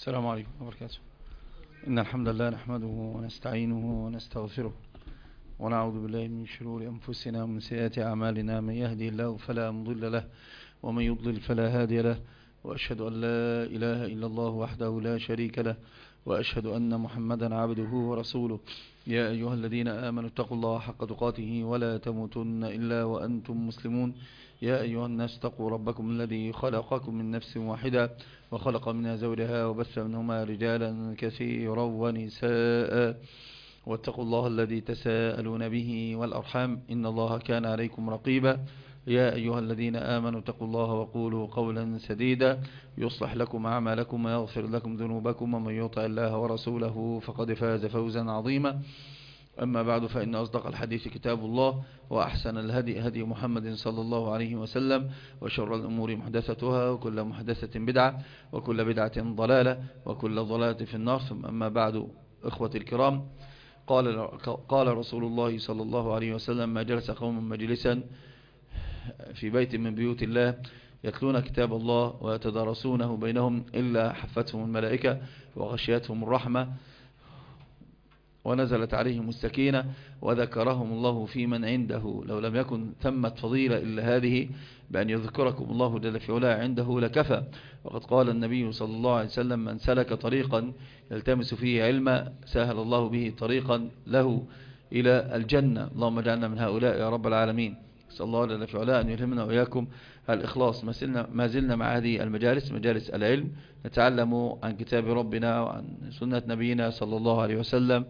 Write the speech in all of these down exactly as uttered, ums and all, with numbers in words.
السلام عليكم ورحمة الله وبركاته. إن الحمد لله نحمده ونستعينه ونستغفره ونعوذ بالله من شرور أنفسنا ومن سيئات أعمالنا. من يهدي الله فلا مضل له ومن يضلل فلا هادي له، وأشهد أن لا إله إلا الله وحده لا شريك له، وأشهد أن محمدا عبده ورسوله. يا أيها الذين آمنوا اتقوا الله حق تقاته ولا تموتن إلا وأنتم مسلمون. يا أيها الناس اتقوا ربكم الذي خلقكم من نفس واحدة وخلق منها زوجها وبث منهما رجالا كثيرا ونساء، واتقوا الله الذي تساءلون به والأرحام إن الله كان عليكم رقيبا. يا أيها الذين آمنوا اتقوا الله وقولوا قولا سديدا يصلح لكم أعمالكم ويغفر لكم ذنوبكم، ومن يطع الله ورسوله فقد فاز فوزا عظيما. أما بعد، فإن أصدق الحديث كتاب الله، وأحسن الهدي هدي محمد صلى الله عليه وسلم، وشر الأمور محدثتها، وكل محدثة بدعة، وكل بدعة ضلالة، وكل ضلالة في النار. ثم أما بعد، إخوتي الكرام، قال قال رسول الله صلى الله عليه وسلم: ما جلس قوم مجلسا في بيت من بيوت الله يتلون كتاب الله ويتدارسونه بينهم إلا حفتهم الملائكة وغشيتهم الرحمة ونزلت عليهم السكينة وذكرهم الله في من عنده. لو لم يكن ثمة فضيلة إلا هذه، بأن يذكركم الله جل في علاه عنده لكفى. وقد قال النبي صلى الله عليه وسلم: من سلك طريقا يلتمس فيه علما سهل الله به طريقا له إلى الجنة. اللهم اجعلنا من هؤلاء يا رب العالمين. صلى الله جل في علاه أن يلهمنا وإياكم الإخلاص. ما زلنا مع هذه المجالس، مجالس العلم، نتعلم عن كتاب ربنا وعن سنة نبينا صلى الله عليه وسلم،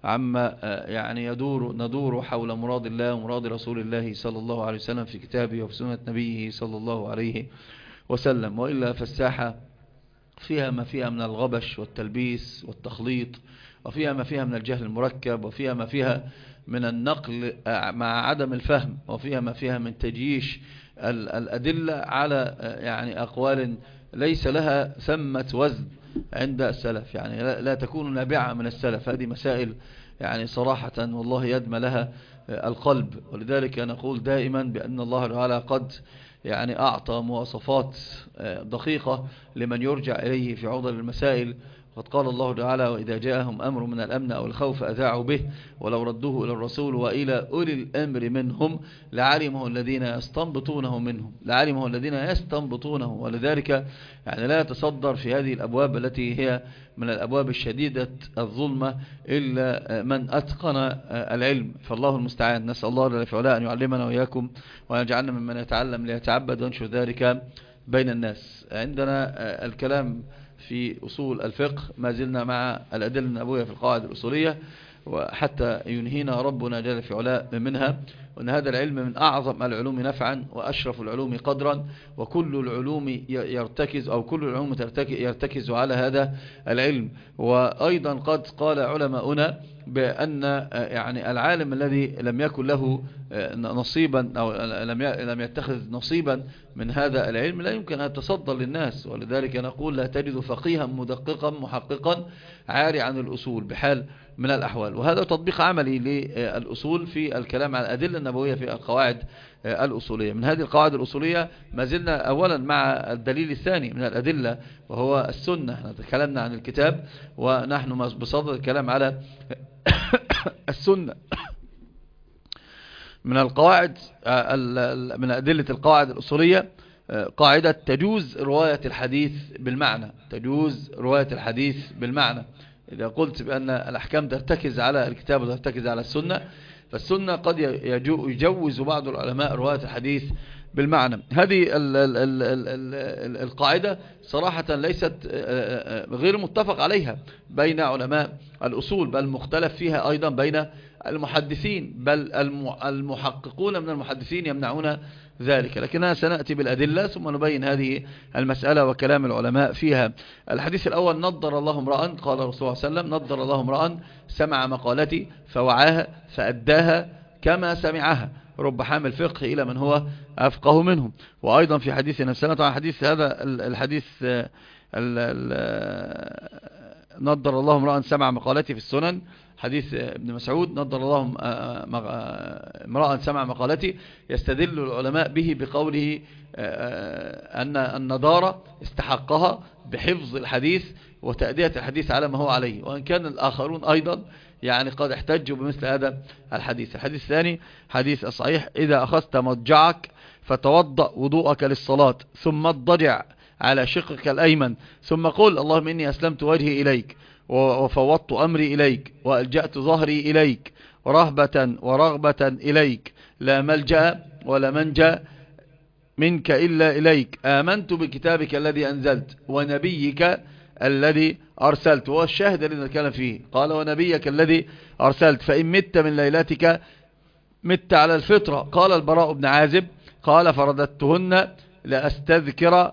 عما يعني يدور ندور حول مراد الله ومراد رسول الله صلى الله عليه وسلم في كتابه وفي سنة نبيه صلى الله عليه وسلم. وإلا فالساحة فيها ما فيها من الغبش والتلبيس والتخليط، وفيها ما فيها من الجهل المركب، وفيها ما فيها من النقل مع عدم الفهم، وفيها ما فيها من تجييش الأدلة على يعني أقوال ليس لها ثمة وزن عند السلف، يعني لا تكون نابعة من السلف. هذه مسائل يعني صراحة والله يدمى لها القلب. ولذلك نقول دائما بأن الله تعالى قد يعني أعطى مواصفات دقيقة لمن يرجع إليه في عضل المسائل. قد قال الله تعالى: وإذا جاءهم أمر من الأمن أو الخوف أذاعوا به ولو ردوه إلى الرسول وإلى أولي الأمر منهم لعلمه الذين يستنبطونه منهم لعلمه الذين يستنبطونه. ولذلك يعني لا يتصدر في هذه الأبواب التي هي من الأبواب الشديدة الظلمة إلا من أتقن العلم. فالله المستعان. نسأل الله جل وعلا أن يعلمنا وإياكم وأن يجعلنا ممن يتعلم ليتعبد وينشر ذلك بين الناس. عندنا الكلام في أصول الفقه، ما زلنا مع الأدلة النبوية في القواعد الأصولية، وحتى ينهينا ربنا جل في علاء منها. وأن هذا العلم من أعظم العلوم نفعا وأشرف العلوم قدرا، وكل العلوم يرتكز أو كل العلوم يرتكز على هذا العلم. وأيضا قد قال علماؤنا بأن يعني العالم الذي لم يكن له نصيبا أو لم يتخذ نصيبا من هذا العلم لا يمكن أن يتصدر للناس. ولذلك نقول: لا تجد فقيها مدققا محققا عاري عن الأصول بحال من الأحوال. وهذا تطبيق عملي للأصول في الكلام عن الأدلة النبوية في القواعد الأصولية. من هذه القواعد الأصولية ما زلنا أولا مع الدليل الثاني من الأدلة، وهو السنة. تكلمنا عن الكتاب ونحن بصدد الكلام على السنة. من القواعد من أدلة القواعد الأصولية قاعدة تجوز رواية الحديث بالمعنى. تجوز رواية الحديث بالمعنى. إذا قلت بأن الأحكام ترتكز على الكتاب وترتكز على السنة، فالسنة قد يجوز بعض العلماء رواية الحديث بالمعنى. هذه ال ال ال ال القاعدة صراحة ليست غير متفق عليها بين علماء الأصول، بل مختلف فيها أيضا بين المحدثين، بل المحققون من المحدثين يمنعون ذلك. لكننا سنأتي بالأدلة ثم نبين هذه المسألة وكلام العلماء فيها. الحديث الأول: نضر الله امرأ، قال الرسول صلى الله عليه وسلم: نضر الله امرأ سمع مقالتي فوعاها فأداها كما سمعها، رب حامل فقه إلى من هو أفقه منهم. وأيضا في حديث نفسنا، طبعا حديث هذا الحديث نضر الله امرأ سمع مقالتي في السنن، حديث ابن مسعود نضر الله امرأ سمع مقالتي، يستدل العلماء به بقوله أن النضارة استحقها بحفظ الحديث وتأدية الحديث على ما هو عليه، وإن كان الآخرون أيضا يعني قد احتجوا بمثل هذا الحديث. الحديث الثاني حديث الصحيح: إذا أخذت مضجعك فتوضأ وضوءك للصلاة ثم اضطجع على شقك الأيمن ثم قل اللهم إني أسلمت وجهي إليك وفوضت أمري إليك وألجأت ظهري إليك رهبة ورغبة إليك لا ملجأ ولا منجأ منك إلا إليك، آمنت بكتابك الذي أنزلت ونبيك الذي أرسلت. وهو الشاهد الذي نتكلم فيه، قال ونبيك الذي أرسلت، فإن مت من ليلتك مت على الفطرة. قال البراء بن عازب قال فرددتهن لأستذكر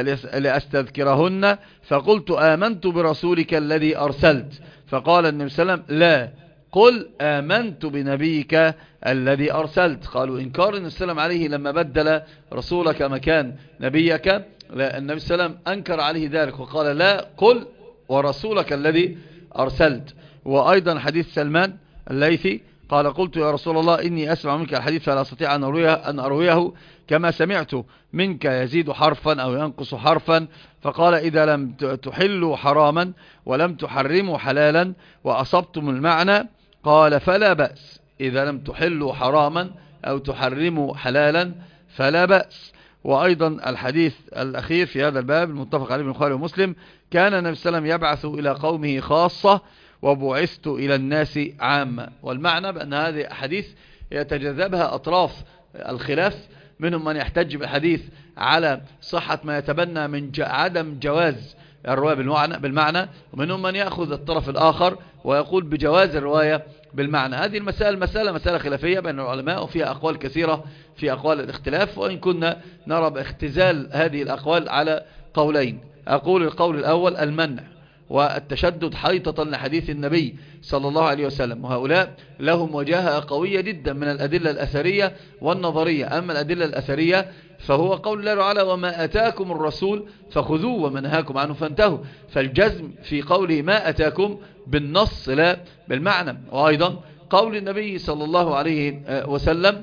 لأستذكرهن فقلت آمنت برسولك الذي أرسلت، فقال النبي صلى الله عليه وسلم لا، قل آمنت بنبيك الذي أرسلت. قالوا إنكار النبي صلى الله عليه وسلم عليه لما بدل رسولك مكان نبيك، لا، النبي صلى الله عليه وسلم أنكر عليه ذلك وقال لا، قل ورسولك الذي أرسلت. وأيضا حديث سلمان الليثي قال قلت يا رسول الله إني أسمع منك الحديث فلا أستطيع أن أرويه, أن أرويه كما سمعته منك يزيد حرفا أو ينقص حرفا، فقال إذا لم تحلوا حراما ولم تحرموا حلالا وأصبتم المعنى قال فلا بأس، إذا لم تحلوا حراما أو تحرموا حلالا فلا بأس. وأيضا الحديث الأخير في هذا الباب المتفق عليه البخاري ومسلم: كان النبي صلى الله عليه وسلم يبعث إلى قومه خاصة وبعثت إلى الناس عامة. والمعنى بأن هذه أحاديث يتجذبها أطراف الخلاف، منهم من يحتج بالحديث على صحة ما يتبنى من عدم جواز الرواية بالمعنى, بالمعنى ومنهم من يأخذ الطرف الآخر ويقول بجواز الرواية بالمعنى. هذه المسألة مسألة مسألة خلافية بين العلماء وفيها أقوال كثيرة في أقوال الاختلاف، وإن كنا نرى باختزال هذه الأقوال على قولين. أقول القول الأول المنع والتشدد حيطة لحديث النبي صلى الله عليه وسلم، وهؤلاء لهم وجاهة قوية جدا من الأدلة الأثرية والنظرية. أما الأدلة الأثرية فهو قول الله تعالى وما أتاكم الرسول فخذوه وما نهاكم عنه فانتهوا، فالجزم في قوله ما أتاكم بالنص لا بالمعنى. وأيضا قول النبي صلى الله عليه وسلم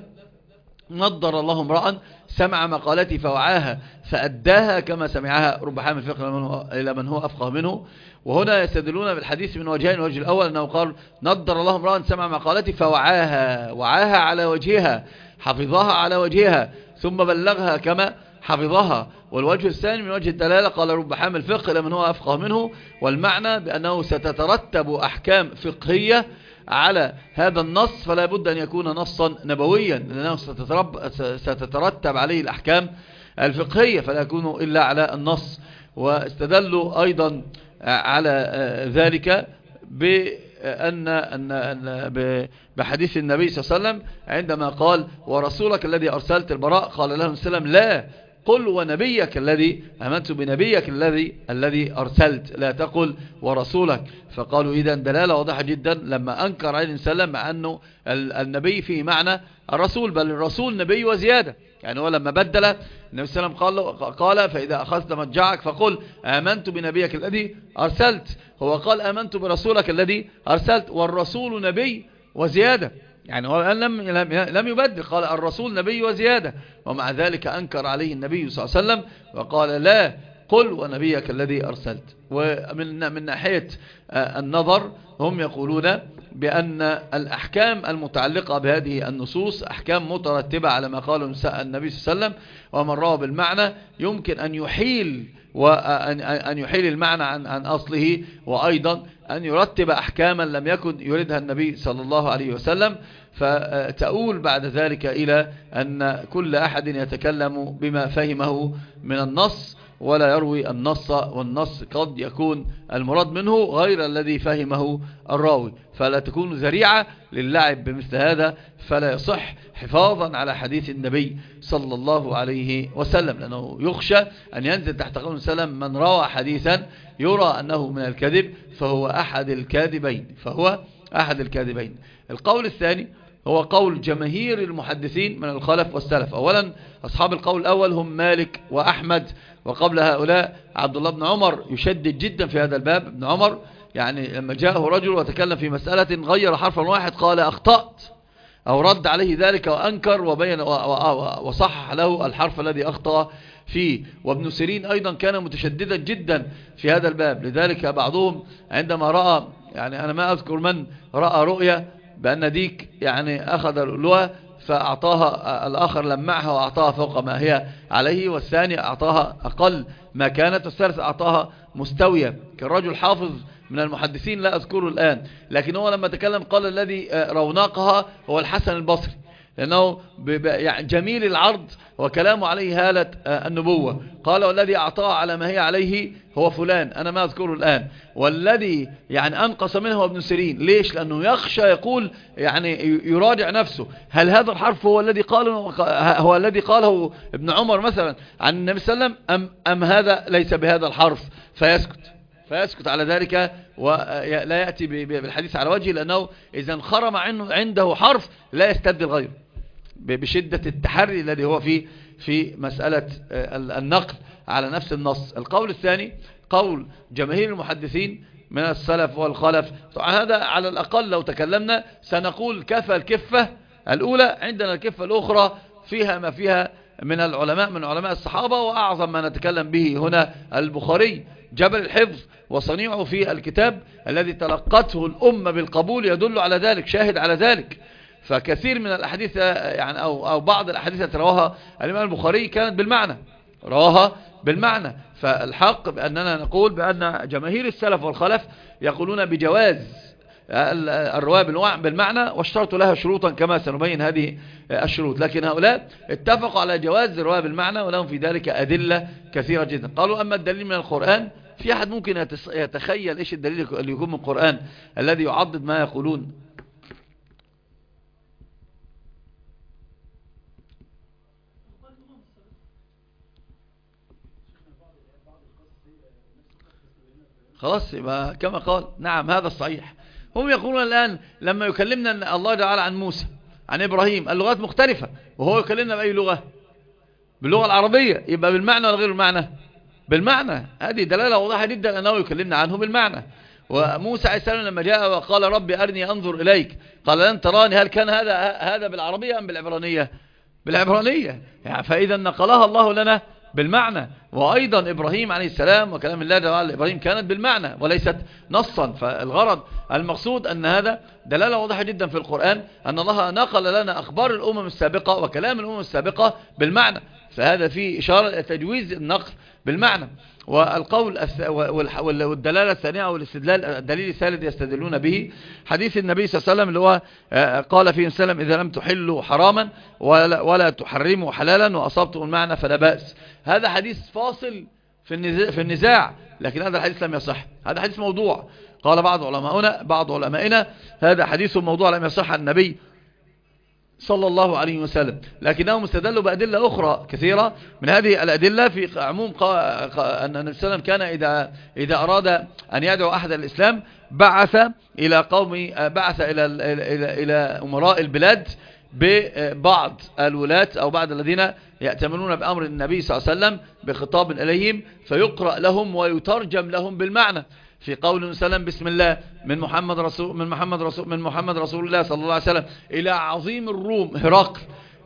نضر الله امرأ سمع مقالتي فوعاها فأداها كما سمعها رب حامل فقه إلى من هو أفقه منه. وهنا يستدلون بالحديث من وجهين: الوجه الأول أنه قال نضر الله امرأ سمع مقالتي فوعاها، وعاها على وجهها، حفظها على وجهها ثم بلغها كما حفظها. والوجه الثاني من وجه الدلالة قال رب حامل فقه إلى من هو أفقه منه، والمعنى بأنه ستترتب أحكام فقهية على هذا النص، فلا بد أن يكون نصا نبويا لأنه ستترتب عليه الأحكام الفقهية، فلا يكون إلا على النص. واستدلوا أيضا على ذلك بأن أن بحديث النبي صلى الله عليه وسلم عندما قال ورسولك الذي أرسلت البراء قال له السلام لا، قل ونبيك الذي آمنت بنبيك الذي الذي أرسلت، لا تقل ورسولك. فقالوا إذن دلالة واضحة جدا لما أنكر عليه السلام مع أنه النبي فيه معنى الرسول، بل الرسول نبي وزيادة. يعني هو لما بدل النبي صلى الله عليه وسلم قال, قال فإذا أخذت مضجعك فقل آمنت بنبيك الذي أرسلت، هو قال آمنت برسولك الذي أرسلت، والرسول نبي وزيادة. يعني هو لم لم يبدل، قال الرسول نبي وزيادة، ومع ذلك أنكر عليه النبي صلى الله عليه وسلم وقال لا، قل ونبيك الذي أرسلت. ومن من ناحية النظر هم يقولون بأن الأحكام المتعلقة بهذه النصوص أحكام مترتبة على ما قاله النبي صلى الله عليه وسلم، ومن رأى بالمعنى يمكن أن يحيل وأن يحيل المعنى عن عن أصله، وأيضا أن يرتب أحكاما لم يكن يريدها النبي صلى الله عليه وسلم، فتؤول بعد ذلك إلى أن كل أحد يتكلم بما فهمه من النص ولا يروي النص، والنص قد يكون المراد منه غير الذي فهمه الراوي، فلا تكون ذريعة للعب بمثل هذا، فلا يصح حفاظا على حديث النبي صلى الله عليه وسلم، لأنه يخشى أن ينزل تحت قول وسلم من روى حديثا يرى أنه من الكذب فهو أحد الكاذبين فهو أحد الكاذبين. القول الثاني هو قول جماهير المحدثين من الخلف والسلف. أولا أصحاب القول الأول هم مالك وأحمد، وقبل هؤلاء عبد الله بن عمر يشدد جدا في هذا الباب. ابن عمر يعني لما جاءه رجل وتكلم في مسألة غير حرفا واحد قال أخطأت، أو رد عليه ذلك وأنكر وبين وصحح له الحرف الذي أخطأ فيه. وابن سيرين أيضا كان متشددا جدا في هذا الباب، لذلك بعضهم عندما رأى، يعني أنا ما أذكر من رأى رؤية بأن ديك يعني أخذ اللؤلؤة فأعطاها الآخر لمعها وأعطاها فوق ما هي عليه، والثاني أعطاها أقل ما كانت، والثالث أعطاها مستوية. كالرجل حافظ من المحدثين لا أذكره الآن، لكن هو لما تكلم قال الذي رونقها هو الحسن البصري، لأنه يعني جميل العرض وكلامه عليه هالة النبوة. قال والذي أعطاه على ما هي عليه هو فلان، أنا ما أذكره الآن. والذي يعني أنقص منه هو ابن سيرين. ليش؟ لأنه يخشى يقول يعني يراجع نفسه، هل هذا الحرف هو الذي قاله هو الذي قاله ابن عمر مثلا عن النبي صلى الله عليه وسلم، أم, أم هذا ليس بهذا الحرف، فيسكت فيسكت على ذلك ولا يأتي بالحديث على وجهه، لأنه إذا انخرم عنده حرف لا يستبدل غيره بشدة التحري الذي هو فيه في مسألة النقل على نفس النص. القول الثاني قول جماهير المحدثين من السلف والخلف. طبعا هذا على الأقل لو تكلمنا سنقول كفى الكفة الأولى، عندنا الكفة الأخرى فيها ما فيها من العلماء من علماء الصحابة، وأعظم ما نتكلم به هنا البخاري جبل الحفظ وصنيعه في الكتاب الذي تلقته الأمة بالقبول يدل على ذلك، شاهد على ذلك. فكثير من الأحاديث يعني أو, أو بعض الأحاديث التي رواها الإمام البخاري كانت بالمعنى، رواها بالمعنى. فالحق بأننا نقول بأن جماهير السلف والخلف يقولون بجواز الرواية بالمعنى، واشترطوا لها شروطا كما سنبين هذه الشروط، لكن هؤلاء اتفقوا على جواز الرواية بالمعنى ولهم في ذلك أدلة كثيرة جدا. قالوا أما الدليل من القرآن، في أحد ممكن يتخيل إيش الدليل اللي يكون من القرآن الذي يعضد ما يقولون؟ خلاص يبقى كما قال. نعم هذا الصحيح. هم يقولون الآن لما يكلمنا أن الله تعالى عن موسى عن إبراهيم اللغات مختلفة، وهو يكلمنا بأي لغة؟ باللغة العربية، يبقى بالمعنى ولا غير المعنى؟ بالمعنى. هذه دلالة واضحة جدا أنه يكلمنا عنه بالمعنى. وموسى عليه السلام لما جاء وقال ربي أرني أنظر إليك قال لن تراني، هل كان هذا هذا بالعربية أم بالعبرانية؟ بالعبرانية. يعني فإذا نقلها الله لنا بالمعنى. وأيضا إبراهيم عليه السلام وكلام الله تعالى إبراهيم كانت بالمعنى وليست نصا. فالغرض المقصود أن هذا دلالة واضحة جدا في القرآن أن الله نقل لنا أخبار الأمم السابقة وكلام الأمم السابقة بالمعنى، فهذا فيه إشارة إلى تجويز النقل بالمعنى. والقول والدلالة الثانية والاستدلال الدليل الثالث يستدلون به حديث النبي صلى الله عليه وسلم اللي هو قال فيه وسلم إذا لم تحلوا حراما ولا, ولا تحرموا حلالا وأصبتم المعنى فلا بأس. هذا حديث فاصل في النزاع، لكن هذا الحديث لم يصح، هذا حديث موضوع. قال بعض علمائنا بعض علمائنا هذا حديث موضوع لم يصح عن النبي صلى الله عليه وسلم، لكنهم استدلوا بأدلة أخرى كثيرة. من هذه الأدلة في عموم أن النبي صلى الله عليه وسلم كان إذا, إذا أراد أن يدعو أحد الإسلام بعث إلى قوم بعث إلى, إلى, إلى أمراء البلاد ببعض الولاة أو بعض الذين يأتمنون بأمر النبي صلى الله عليه وسلم بخطاب إليهم فيقرأ لهم ويترجم لهم بالمعنى. في قول النبي صلى الله عليه وسلم بسم الله من محمد رسول من محمد رسول من محمد رسول الله صلى الله عليه وسلم إلى عظيم الروم هرقل،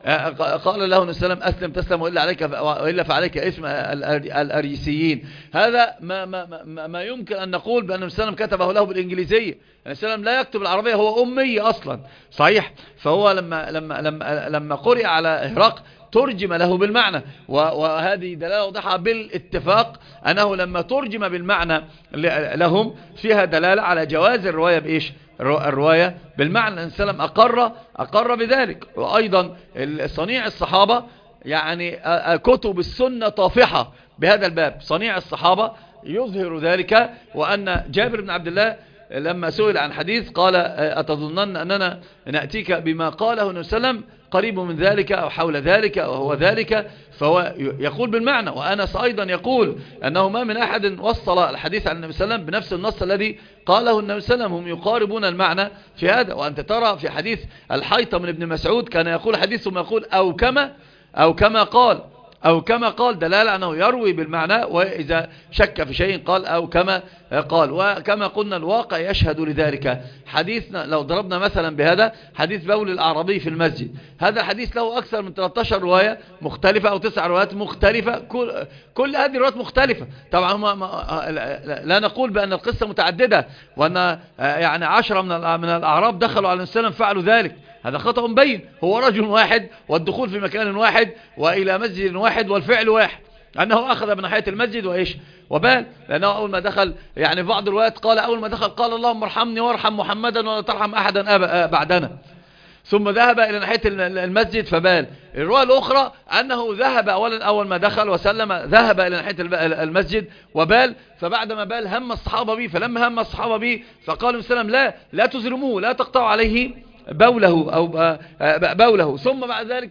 قال له النبي صلى الله عليه وسلم أسلم تسلم وإلا عليك وإلا فعليك اسم الأريسيين. هذا ما ما ما, ما يمكن أن نقول بأن النبي صلى الله عليه وسلم كتبه له بالإنجليزية. النبي صلى الله عليه وسلم لا يكتب العربية، هو أمي أصلا صحيح. فهو لما لما لما لما قرئ على هرقل ترجم له بالمعنى، وهذه دلالة واضحة بالاتفاق أنه لما ترجم بالمعنى لهم فيها دلالة على جواز الرواية بإيش؟ الرواية بالمعنى. النبي صلى الله عليه وسلم أقر أقر بذلك. وأيضا صنيع الصحابة يعني كتب السنة طافحة بهذا الباب، صنيع الصحابة يظهر ذلك. وأن جابر بن عبد الله لما سئل عن حديث قال أتظنن أننا نأتيك بما قاله النبي صلى الله عليه وسلم قريب من ذلك أو حول ذلك أو هو ذلك؟ فهو يقول بالمعنى. وأنس أيضا يقول أنه ما من أحد وصل الحديث عن النبي صلى الله عليه وسلم بنفس النص الذي قاله النبي صلى الله عليه وسلم، هم يقاربون المعنى في هذا. وأنت ترى في حديث الحيطة من ابن مسعود كان يقول حديث ثم يقول أو كما أو كما قال أو كما قال دلالة أنه يروي بالمعنى، وإذا شك في شيء قال أو كما قال. وكما قلنا الواقع يشهد لذلك. حديثنا لو ضربنا مثلا بهذا حديث بول الأعرابي في المسجد، هذا الحديث له أكثر من ثلاث عشرة رواية مختلفة أو تسع روايات مختلفة، كل, كل هذه الروايات مختلفة. طبعا ما ما لا نقول بأن القصة متعددة وأن يعني عشرة من الأعراب دخلوا على النبي صلى الله عليه وسلم فعلوا ذلك، هذا خطأ بين. هو رجل واحد والدخول في مكان واحد وإلى مسجد واحد والفعل واحد، أنه أخذ بناحية المسجد وإيش وبال. لأنه أول ما دخل يعني في بعض الروايات قال أول ما دخل قال اللهم ارحمني وارحم محمدا ولا ترحم أحدا بعدنا، ثم ذهب إلى ناحية المسجد فبال. الرواية الأخرى أنه ذهب أولا أول ما دخل وسلم ذهب إلى ناحية المسجد وبال، فبعدما بال هم الصحابة به، فلما هم الصحابة به فقالوا وسلم لا لا تزرموه لا تقطعوا عليه بوله أو بوله. ثم بعد ذلك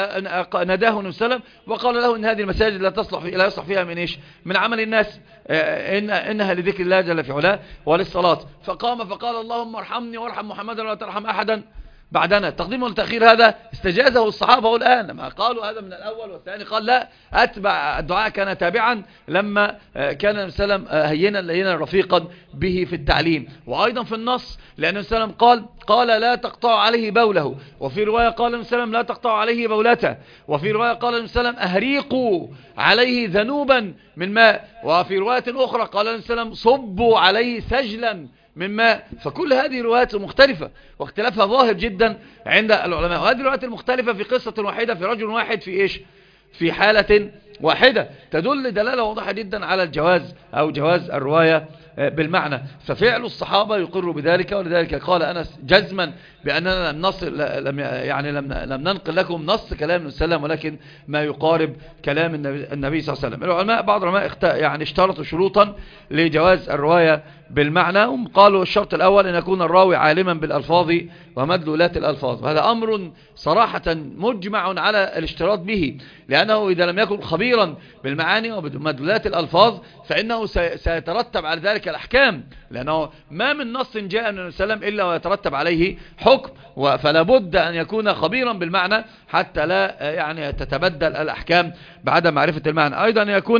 نداه النبي صلى الله عليه وسلم وقال له إن هذه المساجد لا تصلح في لا يصلح فيها من إيش من عمل الناس، إن إنها لذكر الله جل في علاه وللصلاة. فقام فقال اللهم ارحمني وارحم محمدا ولا ترحم أحدا بعدنا. التقديم والتأخير هذا استجازه الصحابة الآن، لما قالوا هذا من الأول والثاني قال لا أتبع الدعاء كان تابعا لما كان النبي صلى الله عليه وسلم هينا لينا رفيقا به في التعليم. وأيضا في النص لأن النبي صلى الله عليه وسلم قال قال لا تقطع عليه بوله، وفي رواية قال النبي صلى الله عليه وسلم لا تقطع عليه بولته، وفي رواية قال النبي صلى الله عليه وسلم أهريقوا عليه ذنوبا من ماء، وفي رواية أخرى قال النبي صلى الله عليه وسلم صبوا عليه سجلا من ماء. فكل هذه روايات مختلفة واختلافها ظاهر جدا عند العلماء، وهذه الروايات المختلفة في قصة واحدة في رجل واحد في إيش في حالة واحدة تدل دلالة واضحة جدا على الجواز أو جواز الرواية بالمعنى. ففعل الصحابة يقر بذلك، ولذلك قال أنس جزما بأننا لم نصل لم يعني لم لم ننقل لكم نص كلام النبي صلى الله عليه وسلم ولكن ما يقارب كلام النبي, النبي صلى الله عليه وسلم. العلماء بعض العلماء يعني اشترطوا شروطا لجواز الرواية بالمعنى، هم قالوا الشرط الأول أن يكون الراوي عالما بالألفاظ ومدلولات الألفاظ، وهذا أمر صراحة مجمع على الاشتراط به، لأنه إذا لم يكن خبيرا بالمعاني ومدلولات الألفاظ فإنه سيترتب على ذلك الأحكام، لأنه ما من نص جاء من النبي صلى الله عليه وسلم إلا ويترتب عليه حكم، فلا بد أن يكون خبيرا بالمعنى حتى لا يعني تتبدل الأحكام بعد معرفة المعنى. أيضا أن يكون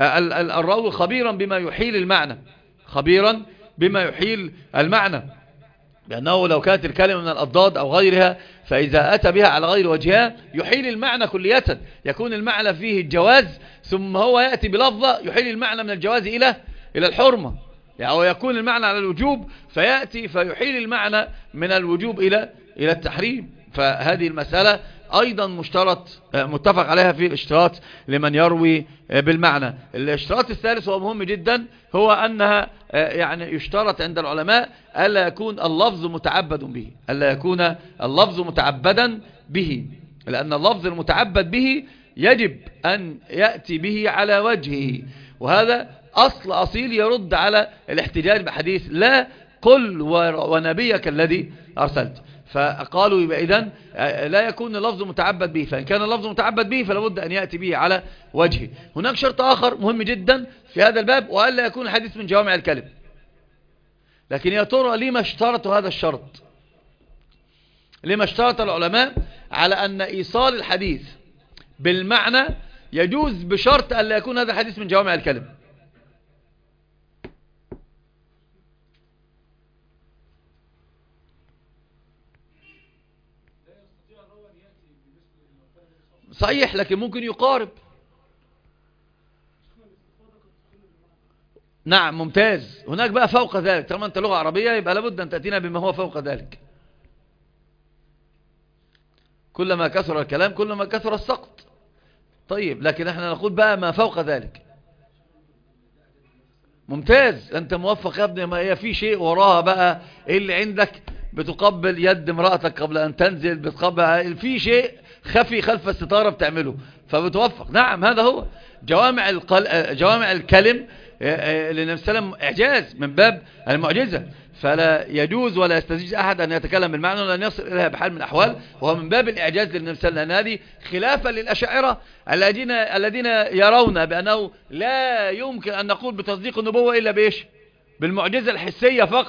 الراوي خبيرا بما يحيل المعنى، خبيرا بما يحيل المعنى، لأنه لو كانت الكلمة من الأضداد أو غيرها فإذا أتى بها على غير وجهها يحيل المعنى كلية، يكون المعنى فيه الجواز ثم هو يأتي بلفظة يحيل المعنى من الجواز إلى إلى الحرمة، يعني يكون المعنى على الوجوب فيأتي فيحيل المعنى من الوجوب إلى إلى التحريم. فهذه المسألة أيضا مشترط متفق عليها في الاشتراط لمن يروي بالمعنى. الاشتراط الثالث وهو مهم جدا هو أنها يعني يشترط عند العلماء ألا يكون اللفظ متعبد به، ألا يكون اللفظ متعبدا به، لأن اللفظ المتعبد به يجب أن يأتي به على وجهه، وهذا أصل أصيل يرد على الاحتجاج بحديث لا قل ونبيك الذي أرسلت. فقالوا يبقى إذن لا يكون اللفظ متعبد به، فإن كان اللفظ متعبد به فلا بد أن يأتي به على وجهه. هناك شرط آخر مهم جدا في هذا الباب وألا يكون الحديث من جوامع الكلم. لكن يا ترى لما اشترطوا هذا الشرط؟ لما اشترط العلماء على أن إيصال الحديث بالمعنى يجوز بشرط ألا يكون هذا الحديث من جوامع الكلم؟ صحيح، لكن ممكن يقارب. نعم ممتاز. هناك بقى فوق ذلك، طالما انت لغة عربية يبقى لابد ان تأتينا بما هو فوق ذلك. كلما كثر الكلام كلما كثر السقط. طيب لكن احنا نقول بقى ما فوق ذلك. ممتاز، انت موفق يا ابني. ما هي في شيء وراها بقى ايه اللي عندك؟ بتقبل يد امرأتك قبل ان تنزل، بتقبل في شيء خفي خلف الستارة بتعمله فبتوفق. نعم هذا هو جوامع القل... جوامع الكلم للنبي صلى الله عليه وسلم إعجاز من باب المعجزة، فلا يجوز ولا يستجيز أحد أن يتكلم بالمعنى ولن يصل إليها بحال من الأحوال، وهو من باب الإعجاز للنبي صلى الله عليه وسلم. هذه خلافا للأشاعرة الذين الذين يرون بأنه لا يمكن أن نقول بتصديق النبوة إلا بإيش؟ بالمعجزة الحسية فقط،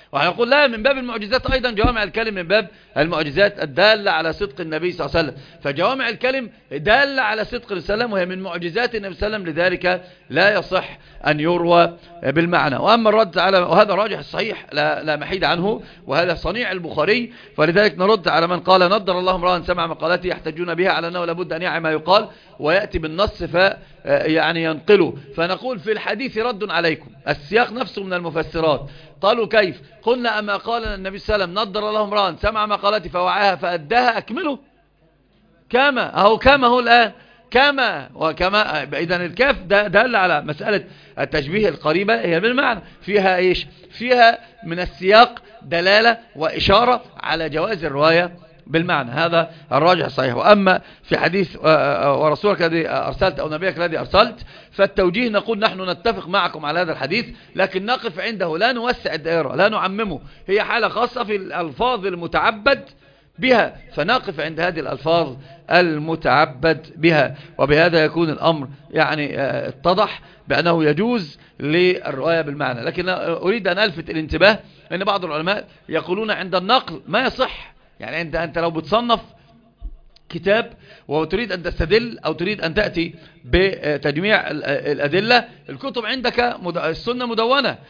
وهنقول لا، من باب المعجزات أيضا جوامع الكلم من باب المعجزات الدالة على صدق النبي صلى الله عليه وسلم. فجوامع الكلم دالة على صدق السلام وهي من معجزات النبي صلى الله عليه وسلم، لذلك لا يصح أن يروى بالمعنى. وأما الرد على، وهذا راجح الصحيح لا, لا محيد عنه، وهذا صنيع البخاري، فلذلك نرد على من قال نضر الله امرأ سمع مقالته يحتجون بها على أنه لابد أن يعي ما يقال ويأتي بالنص ف يعني ينقله. فنقول في الحديث رد عليكم، السياق نفسه من المفسرات. قالوا كيف؟ قلنا أما قال النبي صلى الله عليه وسلم نضر الله امرأ سمع مقالتي فوعاها فأداها أكمله كما أهو كما هو الآن كما وكما. إذن الكاف دل على مسألة التشبيه القريبة، هي بالمعنى فيها إيش؟ فيها من السياق دلالة وإشارة على جواز الرواية بالمعنى، هذا الراجح الصحيح. وأما في حديث ورسولك الذي أرسلت أو نبيك الذي أرسلت، فالتوجيه نقول نحن نتفق معكم على هذا الحديث، لكن نقف عنده لا نوسع الدائرة لا نعممه، هي حالة خاصة في الألفاظ المتعبد بها، فنقف عند هذه الألفاظ المتعبد بها. وبهذا يكون الأمر يعني اتضح بأنه يجوز للرواية بالمعنى. لكن أريد أن ألفت الانتباه أن بعض العلماء يقولون عند النقل ما يصح. يعني أنت, أنت لو بتصنف كتاب وتريد أن تستدل أو تريد أن تأتي بتجميع الأدلة، الكتب عندك السنة مدونة،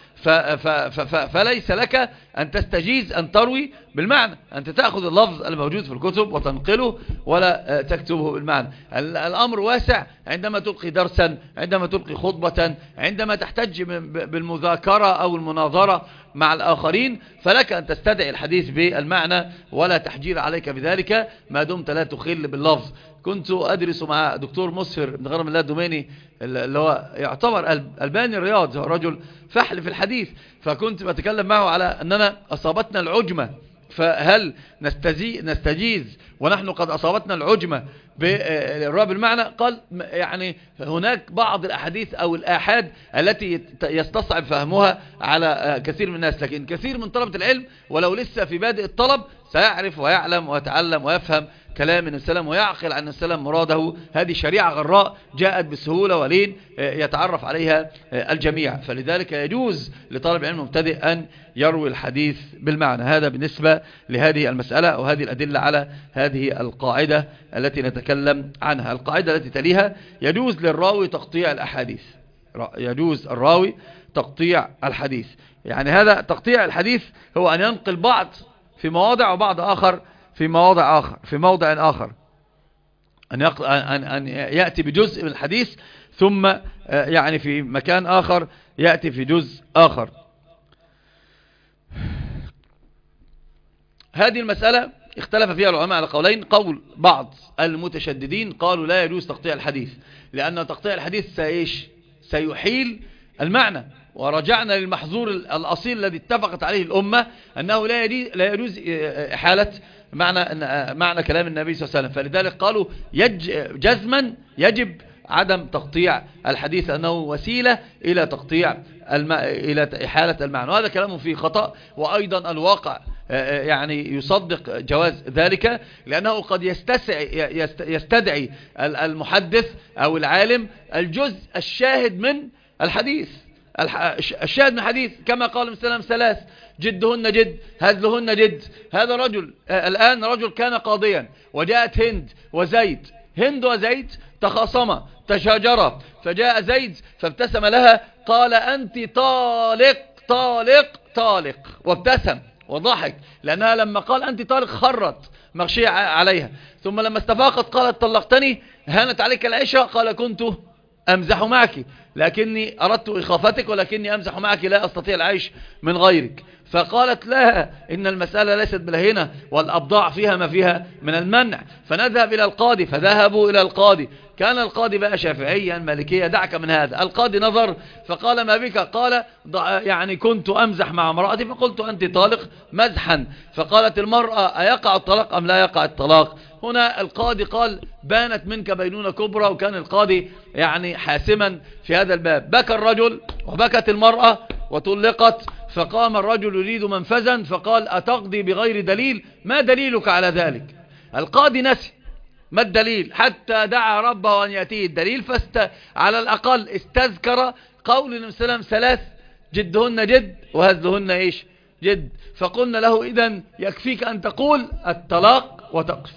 فليس لك أن تستجيز أن تروي بالمعنى، أنت تأخذ اللفظ الموجود في الكتب وتنقله ولا تكتبه بالمعنى. الأمر واسع عندما تلقي درسا، عندما تلقي خطبة، عندما تحتج بالمذاكرة أو المناظرة مع الآخرين، فلك أن تستدعي الحديث بالمعنى ولا تحجير عليك بذلك ما دمت لا تخل باللفظ. كنت أدرس مع دكتور مسهر بن غرم الله الدوماني اللي هو يعتبر ألباني الرياض، هو رجل فحل في الحديث، فكنت بتكلم معه على أننا أصابتنا العجمة، فهل نستجيز ونحن قد أصابتنا العجمة بالرواية بالمعنى؟ قال يعني هناك بعض الأحاديث أو الآحاد التي يستصعب فهمها على كثير من الناس، لكن كثير من طلبة العلم ولو لسه في بادئ الطلب سيعرف ويعلم ويتعلم ويفهم كلام من السلام ويعقل عن السلام مراده. هذه شريعة غراء جاءت بسهولة ولين يتعرف عليها الجميع، فلذلك يجوز لطالب العلم المبتدئ أن يروي الحديث بالمعنى. هذا بالنسبة لهذه المسألة وهذه الأدلة على هذه القاعدة التي نتكلم عنها. القاعدة التي تليها يجوز للراوي تقطيع الأحاديث، يجوز الراوي تقطيع الحديث. يعني هذا تقطيع الحديث هو أن ينقل بعض في مواضع وبعض آخر في مواضع آخر في موضع آخر، أن, يقل... أن... أن يأتي بجزء من الحديث ثم يعني في مكان آخر يأتي في جزء آخر. هذه المسألة اختلف فيها العلماء على قولين. قول بعض المتشددين قالوا لا يجوز تقطيع الحديث، لأن تقطيع الحديث سيش سيحيل المعنى، ورجعنا للمحظور الأصيل الذي اتفقت عليه الأمة أنه لا يجوز إحالة معنى معنى كلام النبي صلى الله عليه وسلم. فلذلك قالوا يج جزما يجب عدم تقطيع الحديث أنه وسيلة إلى تقطيع الم... إلى إحالة المعنى، وهذا كلام فيه خطأ. وأيضا الواقع يعني يصدق جواز ذلك، لأنه قد يستسع يستدعي المحدث أو العالم الجزء الشاهد من الحديث، الشاهد من الحديث كما قال مسلم ثلاث جدهن جد هزلهن جد. هذا رجل الآن رجل كان قاضيا وجاءت هند وزيد، هند وزيد تخاصما تشاجرا، فجاء زيد فابتسم لها قال أنت طالق طالق طالق، وابتسم وضحك لأنها لما قال أنت طالق خرت مغشية عليها. ثم لما استفاقت قالت طلقتني هانت عليك العشرة، قال كنت أمزح معك لكني أردت إخافتك ولكني أمزح معك لا أستطيع العيش من غيرك. فقالت لا، إن المسألة ليست بالهنة والأبضاع فيها ما فيها من المنع، فنذهب إلى القاضي. فذهبوا إلى القاضي، كان القاضي بقى شافعيا مالكيا دعك من هذا. القاضي نظر فقال ما بك؟ قال يعني كنت أمزح مع امرأتي فقلت أنت طالق مزحا. فقالت المرأة أيقع الطلاق أم لا يقع الطلاق؟ هنا القاضي قال بانت منك بينونة كبرى، وكان القاضي يعني حاسما في هذا الباب. بكى الرجل وبكت المرأة وطلقت، فقام الرجل يريد منفذا فقال أتقضي بغير دليل؟ ما دليلك على ذلك؟ القاضي نسي ما الدليل حتى دعا ربه أن يأتيه الدليل، فست على الأقل استذكر قول النبي صلى الله عليه وسلم ثلاث جدهن جد وهزلهن إيش جد. فقلنا له إذن يكفيك أن تقول الطلاق وتقف،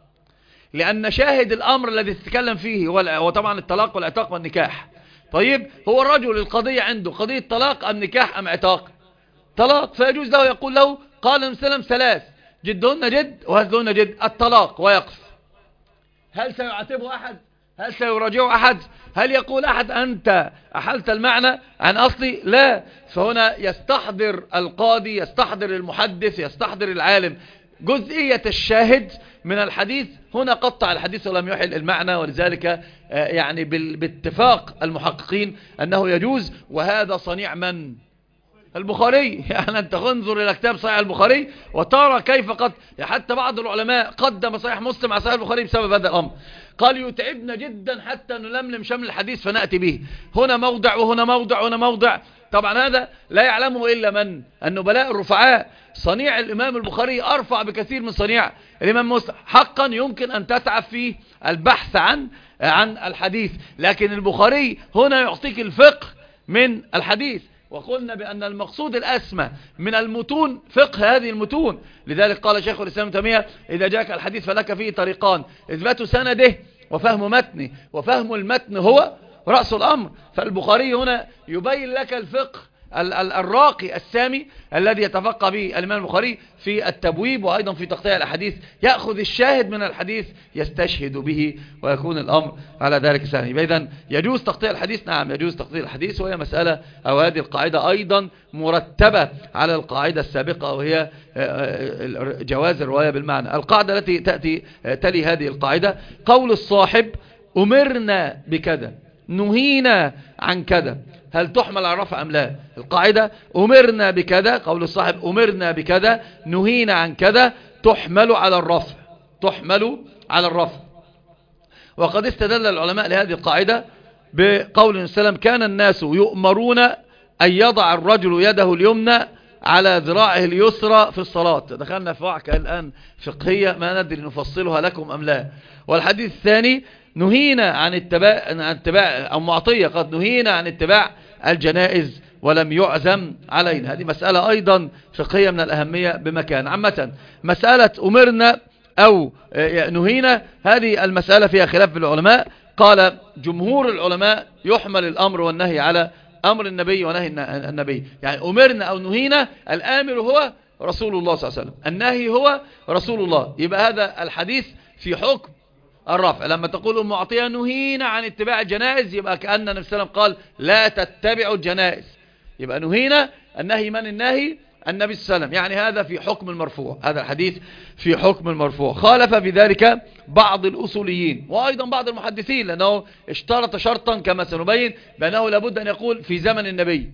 لأن شاهد الأمر الذي تتكلم فيه هو طبعا الطلاق والعتاق والنكاح. طيب هو الرجل القضية عنده قضية طلاق أم نكاح أم عتاق؟ طلاق، فيجوز له يقول له قال النبي صلى الله عليه وسلم ثلاث جدهن جد وهزلهن جد، الطلاق ويقف. هل سيعاتبه أحد؟ هل سيراجعه أحد؟ هل يقول أحد أنت أحلت المعنى عن أصلي؟ لا. فهنا يستحضر القاضي، يستحضر المحدث، يستحضر العالم جزئية الشاهد من الحديث. هنا قطع الحديث ولم يحل المعنى، ولذلك يعني باتفاق المحققين أنه يجوز. وهذا صنيع من؟ البخاري. يعني أنت انظر إلى كتاب صحيح البخاري وترى كيف قد حتى بعض العلماء قدم صحيح مسلم على صحيح البخاري بسبب هذا الأمر. قال يتعبنا جدا حتى نلملم شمل الحديث فنأتي به، هنا موضع وهنا موضع وهنا موضع. طبعا هذا لا يعلمه إلا من؟ النبلاء الرفعاء. صنيع الإمام البخاري أرفع بكثير من صنيع الإمام مسلم. حقا يمكن أن تتعب فيه البحث عن عن الحديث، لكن البخاري هنا يعطيك الفقه من الحديث. وقلنا بأن المقصود الأسمى من المتون فقه هذه المتون. لذلك قال شيخ الإسلام ابن تيمية إذا جاءك الحديث فلك فيه طريقان: إثبات سنده وفهم متنه، وفهم المتن هو رأس الأمر. فالبخاري هنا يبين لك الفقه الراقي السامي الذي يتفقه به الإمام البخاري في التبويب وأيضا في تقطيع الأحاديث، يأخذ الشاهد من الحديث يستشهد به ويكون الأمر على ذلك سهل. إذن يجوز تقطيع الحديث، نعم يجوز تقطيع الحديث، وهي مسألة أو هذه القاعدة أيضا مرتبة على القاعدة السابقة وهي جواز الرواية بالمعنى. القاعدة التي تأتي تلي هذه القاعدة قول الصاحب أمرنا بكذا نهينا عن كذا، هل تحمل على الرفع أم لا؟ القاعدة أمرنا بكذا، قول الصاحب أمرنا بكذا نهينا عن كذا، تحمل على الرفع، تحمل على الرفع. وقد استدل العلماء لهذه القاعدة بقول النبي صلى الله عليه وسلم كان الناس يؤمرون أن يضع الرجل يده اليمنى على ذراعه اليسرى في الصلاة. دخلنا في وعكة الآن فقهية ما ندري نفصلها لكم أم لا. والحديث الثاني نهينا عن اتباع عن اتباع أو معطية قد نهينا عن اتباع الجنائز ولم يعزم علينا. هذه مسألة أيضا فقهية من الأهمية بمكان. عامة مسألة أمرنا أو نهينا هذه المسألة فيها خلاف في العلماء. قال جمهور العلماء يحمل الأمر والنهي على أمر النبي ونهي النبي، يعني أمرنا أو نهينا الآمر هو رسول الله صلى الله عليه وسلم، النهي هو رسول الله. يبقى هذا الحديث في حكم الرفع. لما تقول أم عطية نهينا عن اتباع الجنائز يبقى كأن النبي صلى الله عليه وسلم قال لا تتبعوا الجنائز، يبقى نهينا النهي من النهي؟ النبي صلى الله عليه وسلم. يعني هذا في حكم المرفوع، هذا الحديث في حكم المرفوع. خالف بذلك بعض الأصوليين وأيضا بعض المحدثين، لأنه اشترط شرطا كما سنبين بأنه لابد أن يقول في زمن النبي،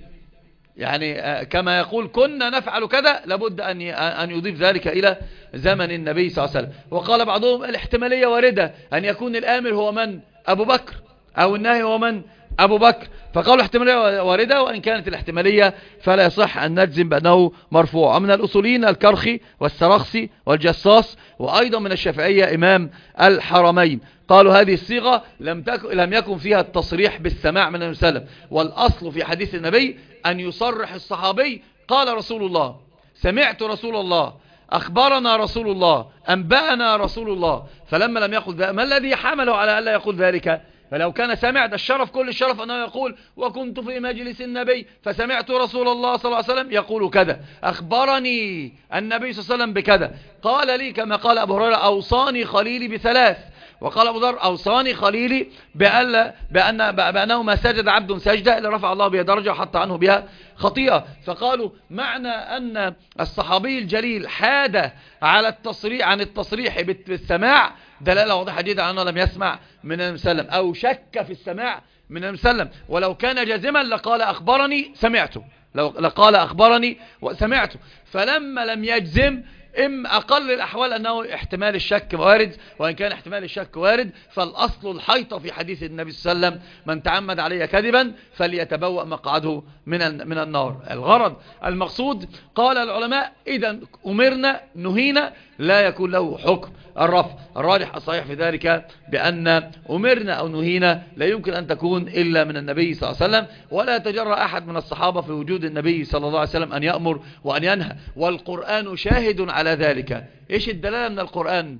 يعني كما يقول كنا نفعل كذا لابد أن أن يضيف ذلك إلى زمن النبي صلى الله عليه وسلم. وقال بعضهم الاحتمالية واردة أن يكون الآمر هو من؟ أبو بكر، أو النهي هو من؟ أبو بكر. فقالوا احتمالية واردة، وإن كانت الاحتمالية فلا يصح أن نجزم بأنه مرفوع. ومن الأصوليين الكرخي والسرخسي والجصاص، وأيضا من الشافعية إمام الحرمين، قالوا هذه الصيغة لم تكن لم يكن فيها التصريح بالسماع من النبي صلى الله عليه وسلم، والأصل في حديث النبي أن يصرح الصحابي قال رسول الله، سمعت رسول الله، أخبرنا رسول الله، أنبأنا رسول الله. فلما لم يقل ذلك ما الذي حمله على ألا يقول ذلك؟ فلو كان سمع ده الشرف كل الشرف أنه يقول وكنت في مجلس النبي فسمعت رسول الله صلى الله عليه وسلم يقول كذا، أخبرني النبي صلى الله عليه وسلم بكذا، قال لي كما قال أبو هريرة أوصاني خليلي بثلاث، وقال أبو ذر أوصاني خليلي بأن بأن بأنه ما سجد عبد سجدة إلا رفع الله بها درجة وحط عنه بها خطيئة. فقالوا معنى أن الصحابي الجليل حاد على التصريح عن التصريح بالسماع دلالة واضحة جدا أنه لم يسمع من النبي صلى الله عليه وسلم أو شك في السماع من النبي صلى الله عليه وسلم. ولو كان جازما لقال أخبرني سمعته، لو لقال أخبرني وسمعته. فلما لم يجزم إم أقل الأحوال أنه احتمال الشك وارد، وإن كان احتمال الشك وارد فالأصل الحيطة في حديث النبي صلى الله عليه وسلم: من تعمد علي كذبا فليتبوأ مقعده من من النار. الغرض المقصود قال العلماء: إذا أمرنا نهينا لا يكون له حكم الرفع. الراجح الصحيح في ذلك بأن أمرنا أو نهينا لا يمكن أن تكون إلا من النبي صلى الله عليه وسلم، ولا يتجرأ أحد من الصحابة في وجود النبي صلى الله عليه وسلم أن يأمر وأن ينهى، والقرآن شاهد على ذلك. إيش الدلالة من القرآن؟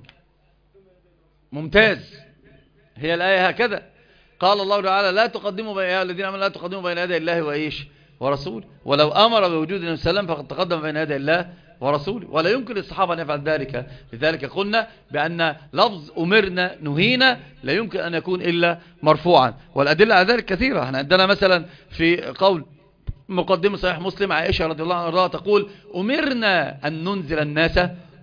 ممتاز، هي الآية هكذا: قال الله تعالى: لا تقدموا بين الذين آمنوا لا تقدموا بين يدي الله وإيش ورسوله، ولو أمر بوجود النبي صلى الله عليه وسلم فقد تقدم بين يدي الله ورسوله، ولا يمكن للصحابة أن يفعل ذلك. لذلك قلنا بأن لفظ أمرنا نهينا لا يمكن أن يكون إلا مرفوعا، والأدلة على ذلك كثيرة. احنا عندنا مثلا في قول مقدمة صحيح مسلم عائشة رضي الله عنها تقول: أمرنا أن ننزل الناس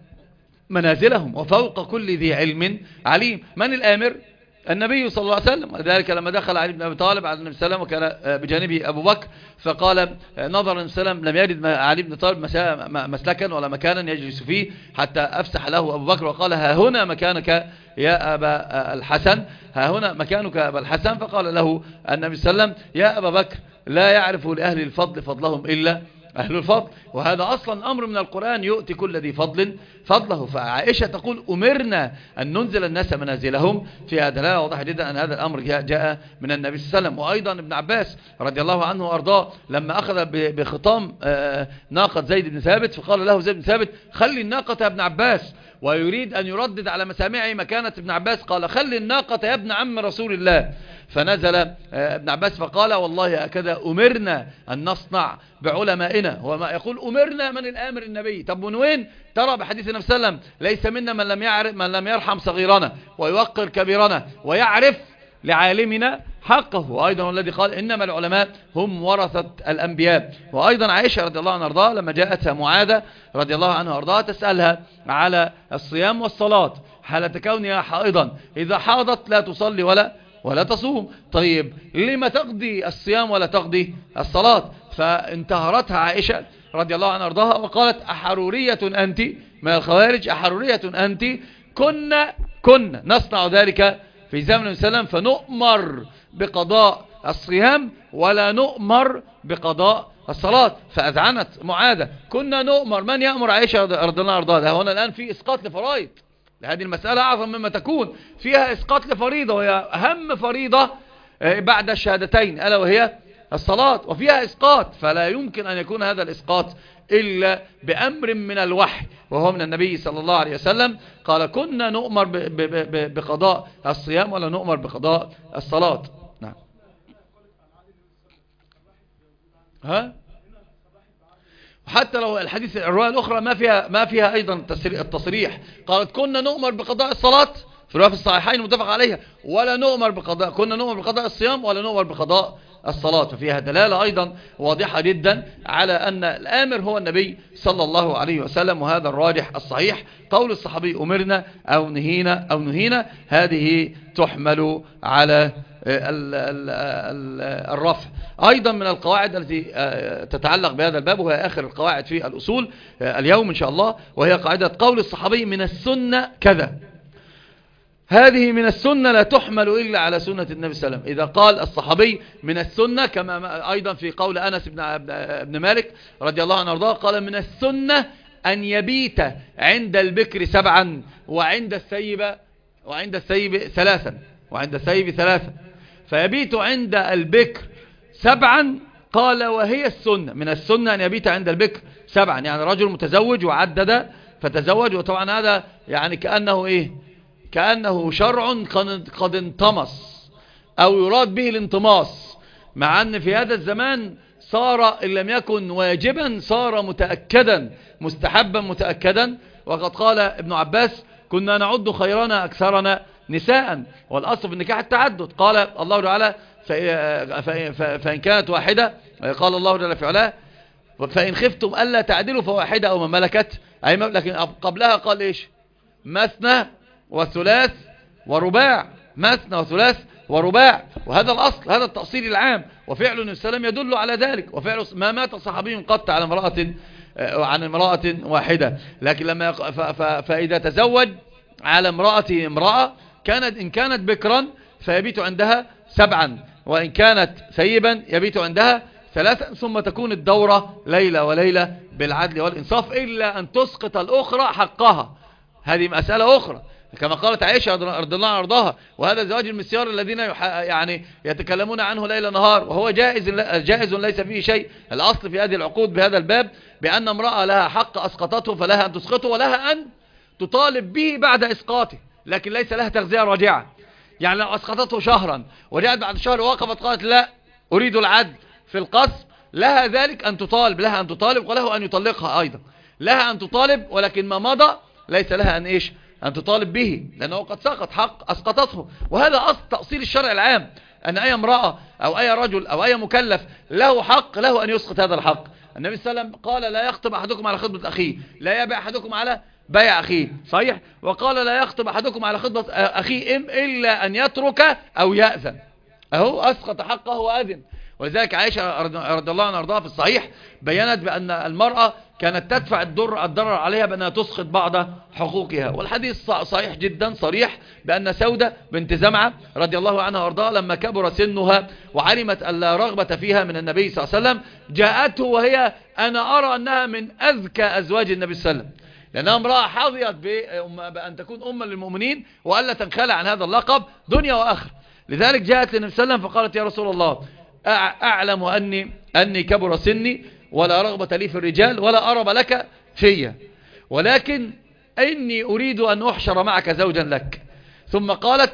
منازلهم وفوق كل ذي علم عليم. من الآمر؟ النبي صلى الله عليه وسلم. ولذلك لما دخل علي بن أبي طالب على النبي صلى الله عليه وسلم وكان بجانبه أبو بكر، فقال نظر النبي صلى الله عليه وسلم لم يجد علي بن طالب مسلكا ولا مكانا يجلس فيه حتى أفسح له أبو بكر وقال: ها هنا مكانك يا أبا الحسن، ها هنا مكانك يا أبا الحسن. فقال له النبي صلى الله عليه وسلم: يا أبا بكر لا يعرف لأهل الفضل فضلهم إلا أهل الفضل. وهذا أصلا أمر من القرآن يؤتي كل ذي فضل فضله. فعائشة تقول: أمرنا أن ننزل الناس منازلهم، فيها دلالة واضحة جدا أن هذا الأمر جاء من النبي صلى الله عليه وسلم. وأيضا ابن عباس رضي الله عنه وأرضاه لما أخذ بخطام ناقة زيد بن ثابت، فقال له زيد بن ثابت: خلي الناقة يا ابن عباس، ويريد أن يردد على مسامعه مكانة ابن عباس، قال: خلي الناقة يا ابن عم رسول الله. فنزل ابن عباس فقال: والله هكذا أمرنا أن نصنع بعلمائنا. هو ما يقول أمرنا من الآمر النبي. طب من وين ترى بحديث النبي صلى الله عليه وسلم: ليس منا من لم يعرف من لم يرحم صغيرنا ويوقر كبيرنا ويعرف لعالمنا حقه. وأيضا الذي قال: إنما العلماء هم ورثة الأنبياء. وأيضا عائشة رضي الله عنها وارضاها لما جاءتها معاذة رضي الله عنها وارضاها تسألها على الصيام والصلاة حالة كونها حائضا، إذا حاضت لا تصلي ولا ولا تصوم. طيب لما تقضي الصيام ولا تقضي الصلاة؟ فانتهرتها عائشة رضي الله عنها وارضاها وقالت: أحرورية أنت من الخوارج، أحرورية أنت، كنا كنا نصنع ذلك في زمن النبي صلى الله عليه وسلم فنؤمر بقضاء الصيام ولا نؤمر بقضاء الصلاة. فأذعنت معاذة: كنا نؤمر. من يأمر عائشة رضي الله عنها؟ ده هنا الآن في إسقاط لفرائض. هذه المسألة أعظم مما تكون، فيها إسقاط لفريضة وهي أهم فريضة بعد الشهادتين ألا وهي الصلاة، وفيها إسقاط. فلا يمكن أن يكون هذا الإسقاط إلا بأمر من الوحي وهو من النبي صلى الله عليه وسلم. قال: كنا نؤمر بقضاء الصيام ولا نؤمر بقضاء الصلاة. نعم. ها؟ حتى لو الحديث الرواية الأخرى ما فيها ما فيها أيضا التصريح. قالت: كنا نؤمر بقضاء الصلاة في رواية في الصحيحين متفق عليها، ولا نؤمر بقضاء كنا نؤمر بقضاء الصيام ولا نؤمر بقضاء الصلاة. ففيها دلالة أيضا واضحة جدا على أن الآمر هو النبي صلى الله عليه وسلم، وهذا الراجح الصحيح. قول الصحابي أمرنا أو نهينا أو نهينا هذه تحمل على الرفع. أيضا من القواعد التي تتعلق بهذا الباب وهي آخر القواعد في الأصول اليوم إن شاء الله، وهي قاعدة قول الصحابي: من السنة كذا. هذه من السنة لا تحمل إلا على سنة النبي صلى الله عليه وسلم. إذا قال الصحابي من السنة، كما أيضا في قول أنس بن مالك رضي الله عنه وارضاه قال: من السنة أن يبيت عند البكر سبعا وعند السيب وعند السيب ثلاثا وعند السيب ثلاثا فيبيت عند البكر سبعا. قال: وهي السنة، من السنة أن يبيت عند البكر سبعا، يعني رجل متزوج وعدد فتزوج. وطبعا هذا يعني كأنه إيه كأنه شرع قد انطمس أو يراد به الانطماس، مع أن في هذا الزمان صار إن لم يكن واجبا صار متأكدا مستحبا متأكدا. وقد قال ابن عباس: كنا نعد خيرنا أكثرنا نساء، والأصل في النكاح التعدد. قال الله تعالى: فإن كانت واحدة، قال الله تعالى في علاه: فإن خفتم ألا تعدلوا فواحدة أو ما ملكت أيمانكم. لكن قبلها قال إيش؟ مثنى وثلاث ورباع، مثنى وثلاث ورباع. وهذا الأصل، هذا التأصيل العام، وفعل النبي صلى الله عليه وسلم يدل على ذلك. وفعل ما مات صحابي قط على امرأة عن امرأة واحدة. لكن لما فإذا تزوج على امرأته امرأة كانت إن كانت بكرا فيبيت عندها سبعا، وإن كانت ثيبا يبيت عندها ثلاثا، ثم تكون الدورة ليلة وليلة بالعدل والإنصاف، إلا أن تسقط الأخرى حقها. هذه مسألة أخرى كما قالت عائشة رضي الله عنها وارضاها. وهذا زواج المسيار الذين يعني يتكلمون عنه ليل نهار، وهو جائز جائز ليس فيه شيء. الأصل في هذه العقود بهذا الباب بأن امرأة لها حق أسقطته فلها أن تسقطه، ولها أن تطالب به بعد إسقاطه، لكن ليس لها تغذية راجعة. يعني لو أسقطته شهرا وجاءت بعد شهر وقفت قالت لا أريد العدل في القسم، لها ذلك أن تطالب، لها أن تطالب وله أن يطلقها أيضا، لها أن تطالب، ولكن ما مضى ليس لها أن إيش أن تطالب به، لأنه قد سقط حق أسقطته. وهذا أصل تأصيل الشرع العام، أن أي امرأة أو أي رجل أو أي مكلف له حق له أن يسقط هذا الحق. النبي صلى الله عليه وسلم قال لا يخطب أحدكم على خطبة أخيه، لا يبيع أحدكم على بيع أخيه، صحيح؟ وقال لا يخطب أحدكم على خطبة أخيه إلا أن يترك أو يأذن. أهو أسقط حقه وأذن. ولذلك عائشة رضي الله عنها وارضاها في الصحيح بيّنت بأن المرأة كانت تدفع الضرر الضرر عليها بأنها تسقط بعض حقوقها. والحديث صحيح جدا صريح بأن سودة بنت زمعة رضي الله عنها وارضاها لما كبر سنها وعلمت أن لا رغبة فيها من النبي صلى الله عليه وسلم جاءته وهي أنا أرى أنها من أذكى أزواج النبي صلى الله عليه وسلم، لأنها امرأة حظيت بأن تكون أما للمؤمنين وألا تنخلع عن هذا اللقب دنيا وآخر. لذلك جاءت للنبي صلى الله عليه وسلم فقالت يا رسول الله أعلم أني, أني كبر سني ولا رغبة لي في الرجال ولا أرب لك فيا، ولكن إني أريد أن أحشر معك زوجا لك. ثم قالت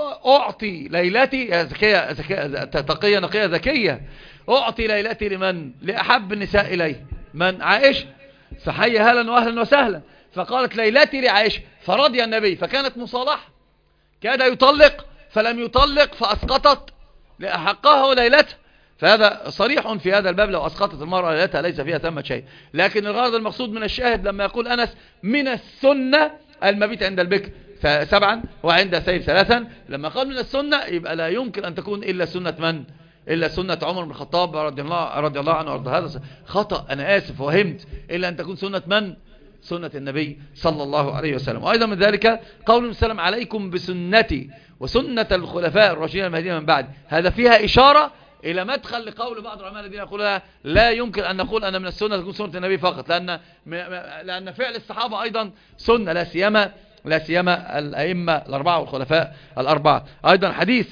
أعطي ليلتي يا زكية تقية نقية ذكية، أعطي ليلتي لمن لأحب النساء إليه من عائشة، فحي هلا وأهلا وسهلا. فقالت ليلتي لعائشة فرضي النبي، فكانت مصالحة، كاد يطلق فلم يطلق فأسقطت حقها وليلتها. فهذا صريح في هذا الباب، لو أسقطت المرأة ليلتها ليس فيها ثمة شيء. لكن الغرض المقصود من الشاهد لما يقول أنس من السنة المبيت عند البكر سبعا وعند سيف ثلاثا، لما قال من السنة يبقى لا يمكن أن تكون إلا سنة من؟ إلا سنة عمر بن الخطاب رضي الله, رضي الله عنه وارضاه. هذا خطأ، أنا آسف وهمت، إلا أن تكون سنة من؟ سنة النبي صلى الله عليه وسلم. وأيضا من ذلك قول السلام عليكم بسنتي وسنة الخلفاء الراشدين المهديين من بعد، هذا فيها إشارة إلى مدخل لقول بعض العلماء الذين يقولون لا يمكن أن نقول أن من السنة تكون سنة النبي فقط، لأن لأن فعل الصحابة أيضا سنة، لا سيما لا سيما الأئمة الأربعة والخلفاء الأربعة. أيضا حديث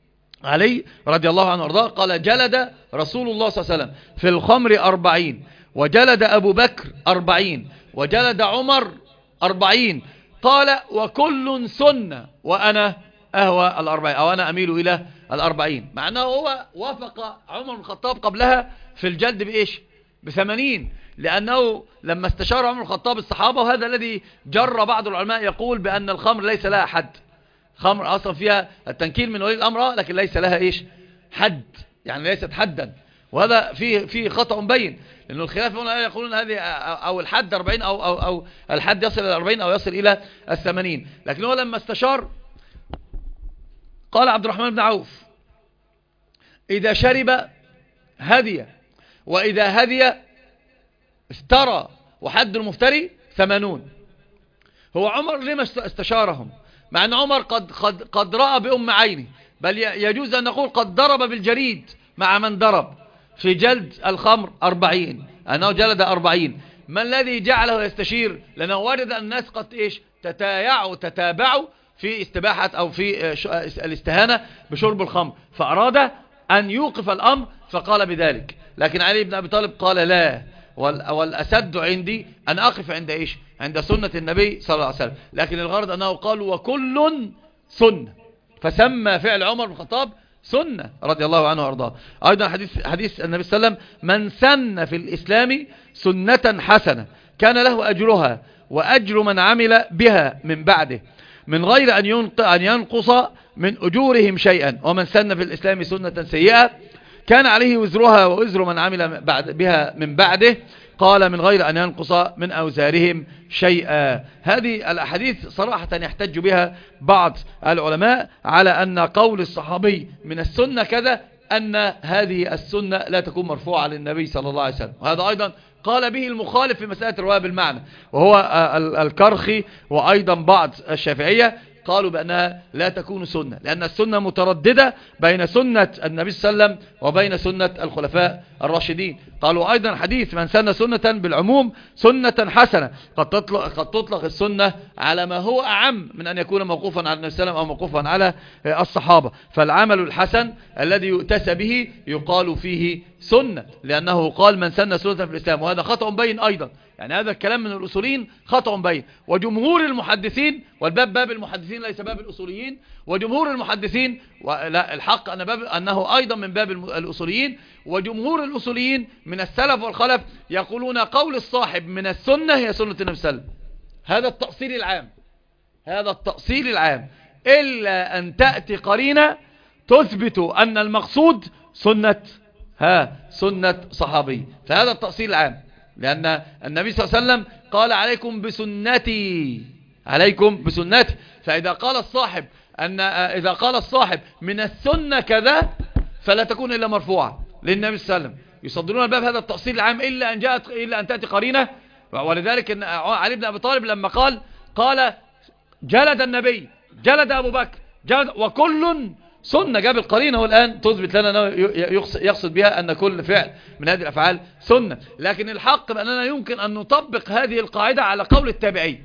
علي رضي الله عنه وارضاه قال جلد رسول الله صلى الله عليه وسلم في الخمر أربعين، وجلد أبو بكر أربعين، وجلد عمر أربعين، قال وكل سنة وأنا أهوى الأربعين أو أنا أميل إلى الأربعين. مع أنه هو وافق عمر بن الخطاب قبلها في الجلد بإيش؟ بثمانين، لأنه لما استشار عمر بن الخطاب الصحابة، وهذا الذي جر بعض العلماء يقول بأن الخمر ليس لها حد، خمر أصلا فيها التنكيل من ولي الأمر لكن ليس لها إيش؟ حد، يعني ليست حدا. وهذا فيه فيه خطأ بين، لأنه الخلاف هنا يقولون هذه أو الحد أربعين أو, أو, أو الحد يصل إلى أربعين أو يصل إلى الثمانين. لكن هو لما استشار قال عبد الرحمن بن عوف إذا شرب هدي، وإذا هدي افترى، وحد المفتري ثمانون. هو عمر لما استشارهم؟ مع أن عمر قد, قد, قد رأى بأم عينه، بل يجوز أن نقول قد ضرب بالجريد مع من ضرب في جلد الخمر أربعين، أنه جلد أربعين. ما الذي جعله يستشير؟ لأنه وجد الناس قد إيش تتايعوا تتابعوا في استباحة أو في الاستهانة بشرب الخمر، فأراد أن يوقف الأمر فقال بذلك. لكن علي بن أبي طالب قال لا، والأسد عندي أن أقف عند إيش؟ عند سنة النبي صلى الله عليه وسلم. لكن الغرض أنه قال وكل سنة، فسمى فعل عمر بن الخطاب سنة رضي الله عنه وارضاه. أيضا حديث, حديث النبي صلى الله عليه وسلم من سن في الإسلام سنة حسنة كان له أجرها وأجر من عمل بها من بعده من غير أن ينقص من أجورهم شيئا، ومن سن في الإسلام سنة سيئة كان عليه وزرها ووزر من عمل بعد بها من بعده، قال من غير أن ينقص من أوزارهم شيئا. هذه الأحاديث صراحة يحتج بها بعض العلماء على أن قول الصحابي من السنة كذا، أن هذه السنة لا تكون مرفوعة للنبي صلى الله عليه وسلم. وهذا أيضا قال به المخالف في مسألة الرواية بالمعنى، وهو الكرخي وأيضا بعض الشافعية قالوا بأنها لا تكون سنة، لأن السنة مترددة بين سنة النبي صلى الله عليه وسلم وبين سنة الخلفاء الراشدين. قالوا أيضا حديث من سن سنة بالعموم سنة حسنة، قد تطلق, قد تطلق السنة على ما هو أعم من أن يكون موقوفا على النبي صلى الله عليه وسلم أو موقوفا على الصحابة. فالعمل الحسن الذي يؤتسى به يقال فيه سنة، لأنه قال من سن سنة في الإسلام، وهذا خطأ بين أيضا، يعني هذا الكلام من الأصوليين خطأ بين. وجمهور المحدثين، والباب باب المحدثين ليس باب الأصوليين، وجمهور المحدثين ولا الحق أن باب أنه أيضا من باب الأصوليين، وجمهور الأصوليين من السلف والخلف يقولون قول الصاحب من السنة هي سنة النبي صلى الله عليه وسلم. هذا التأصيل العام، هذا التأصيل العام، إلا أن تأتي قرينة تثبت أن المقصود سنة ها سنة صحابي، فهذا التأصيل العام. لأن النبي صلى الله عليه وسلم قال عليكم بسنتي، عليكم بسنتي. فإذا قال الصاحب أن إذا قال الصاحب من السنة كذا فلا تكون إلا مرفوعة للنبي صلى الله عليه وسلم. يصدرون الباب هذا التأصيل العام إلا أن جاءت إلا أن تأتي قرينة. ولذلك إن علي بن أبي طالب لما قال قال جلد النبي، جلد أبو بكر، جلد وكل سنة، جاب القرينة والآن تثبت لنا أنه يقصد بها أن كل فعل من هذه الأفعال سنة. لكن الحق بأننا يمكن أن نطبق هذه القاعدة على قول التابعي.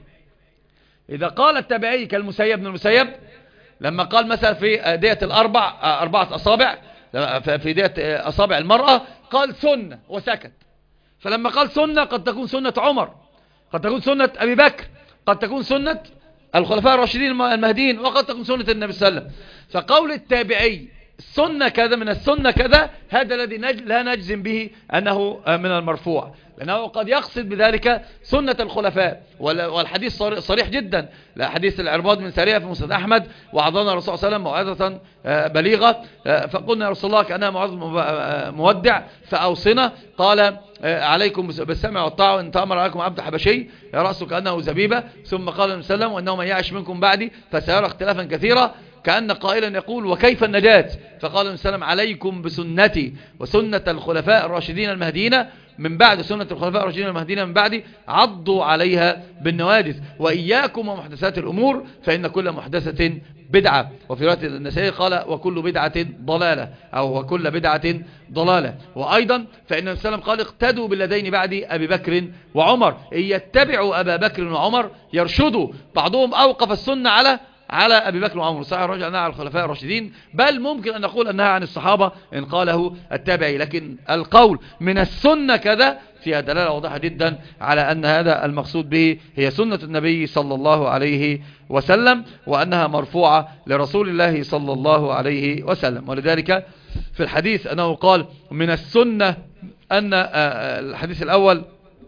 إذا قال التابعي كالمسيب بن المسيب لما قال مثلا في دية الأربع أربعة أصابع، في دية أصابع المرأة قال سنة وسكت. فلما قال سنة قد تكون سنة عمر، قد تكون سنة أبي بكر، قد تكون سنة الخلفاء الراشدين المهديين، وقد تكون سنة النبي صلى الله عليه وسلم. فقول التابعي السنة كذا من السنة كذا، هذا الذي لا نجزم به أنه من المرفوع، لأنه قد يقصد بذلك سنة الخلفاء. والحديث صريح جدا، حديث العرباض من سارية في مسند أحمد، وعظنا الرسول صلى الله عليه وسلم موعظة بليغة، فقلنا يا رسول الله كأنها موعظة مودع فأوصنا، قال عليكم بالسمع والطاعة، وإن تأمر عليكم عبد حبشي رأسه كأنه زبيبة. ثم قال النبي صلى الله عليه وسلم وإنه من يعش منكم بعدي فسيرى اختلافا كثيرا، كأن قائلا يقول وكيف النجاة؟ فقال النبي صلى الله عليه وسلم عليكم بسنتي وسنة الخلفاء الراشدين المهديين من بعد، سنة الخلفاء الراشدين المهديين من بعدي عضوا عليها بالنواجذ، وإياكم ومحدثات الأمور فإن كل محدثة بدعة. وفي رواية النسائي قال وكل بدعة ضلالة، أو وكل بدعة ضلالة. وأيضا فإن النبي صلى الله عليه وسلم قال اقتدوا بالذين بعدي أبي بكر وعمر، إن يتبعوا أبا بكر وعمر يرشدوا. بعضهم أوقف السنة على على أبي بكر وعمر، صحيح الرجل أنها على الخلفاء الراشدين، بل ممكن أن نقول أنها عن الصحابة إن قاله التابعي. لكن القول من السنة كذا فيها دلالة واضحة جدا على أن هذا المقصود به هي سنة النبي صلى الله عليه وسلم، وأنها مرفوعة لرسول الله صلى الله عليه وسلم. ولذلك في الحديث أنه قال من السنة أن الحديث الأول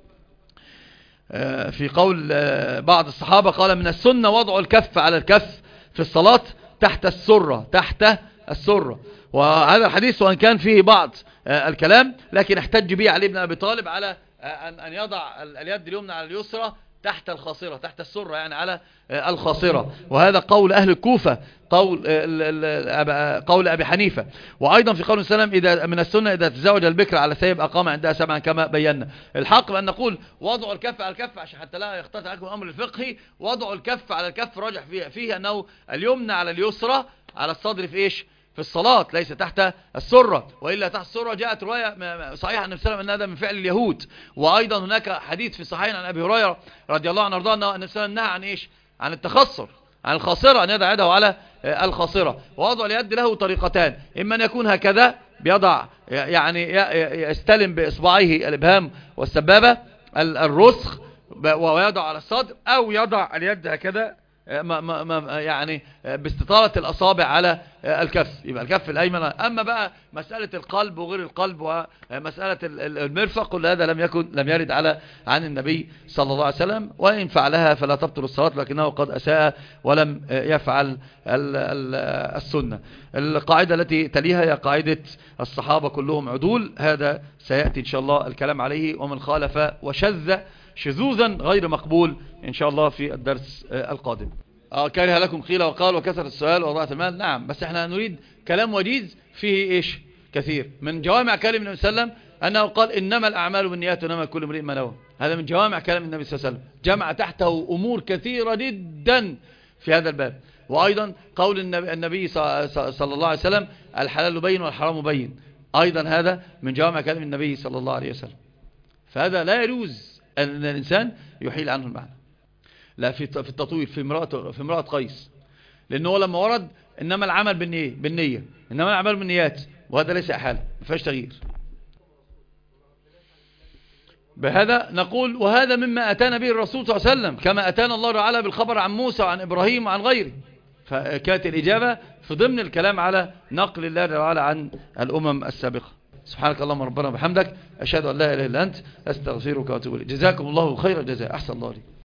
في قول بعض الصحابة قال من السنة وضع الكف على الكف في الصلاة تحت السرة، تحت السرة. وهذا الحديث وأن كان فيه بعض الكلام لكن احتج به علي بن أبي طالب على أن يضع اليد اليمنى على اليسرى تحت الخاصرة، تحت السرة يعني على الخاصرة. وهذا قول أهل الكوفة، قول قول أبي حنيفة. وأيضا في قول السلام إذا من السنة إذا تزوج البكر على سيب أقام عندها سبعا كما بينا. الحق بأن نقول وضع الكف على الكف عشان حتى لا يختلط عليكم الأمر الفقهي، وضع الكف على الكف راجح فيه, فيه أنه اليمنى على اليسرى على الصدر في إيش؟ في الصلاة، ليس تحت السرة. وإلا تحت السرة جاءت رواية صحيحة عن النبي صلى الله عليه وسلم أن هذا من فعل اليهود. وأيضا هناك حديث في الصحيحين عن أبي هريرة رضي الله عنه وارضاه أن النبي صلى الله عليه وسلم نهى عن إيش؟ عن التخصر، عن الخاصرة، أن يضع يده على الخاصرة. ووضع اليد له طريقتان، إما أن يكون هكذا بيضع يعني يستلم بإصبعيه الإبهام والسبابة الرسخ ويضع على الصدر، أو يضع اليد هكذا ما ما ما يعني باستطالة الأصابع على الكف، يبقى الكف الأيمن. أما بقى مسألة القلب وغير القلب ومسألة المرفق كل هذا لم يكن لم يرد على عن النبي صلى الله عليه وسلم، وإن فعلها فلا تبطل الصلاة، لكنه قد أساء ولم يفعل السنة. القاعدة التي تليها هي قاعدة الصحابة كلهم عدول، هذا سيأتي إن شاء الله الكلام عليه، ومن خالف وشذ شذوذا غير مقبول إن شاء الله في الدرس القادم. آه كره لكم قيل وقال وكثرة السؤال وضاعة المال، نعم، بس احنا نريد كلام وجيز فيه ايش كثير. من جوامع كلام النبي صلى الله عليه وسلم أنه قال إنما الأعمال بالنيات وإنما كل امرئ ما نوى. هذا من جوامع كلام النبي صلى الله عليه وسلم، جمع تحته أمور كثيرة جدا في هذا الباب. وأيضا قول النبي, النبي صلى الله عليه وسلم الحلال بين والحرام بين، أيضا هذا من جوامع كلام النبي صلى الله عليه وسلم. فهذا لا يجوز أن الإنسان يحيل عنه المعنى. لا في في التطويل في امرأة في امرأة قيس، لأنه لما ورد إنما العمل بالنية بالنية إنما العمل بالنيات، وهذا ليس إحالة، ما فيهاش تغيير. بهذا نقول وهذا مما أتانا به الرسول صلى الله عليه وسلم، كما أتانا الله تعالى بالخبر عن موسى وعن إبراهيم وعن غيره. فكانت الإجابة في ضمن الكلام على نقل الله تعالى عن الأمم السابقة. سبحانك اللهم ربنا وبحمدك، أشهد أن لا إله إلا أنت، أستغفرك وأتوب إليك. جزاكم الله خير الجزاء، أحسن الله عليكم.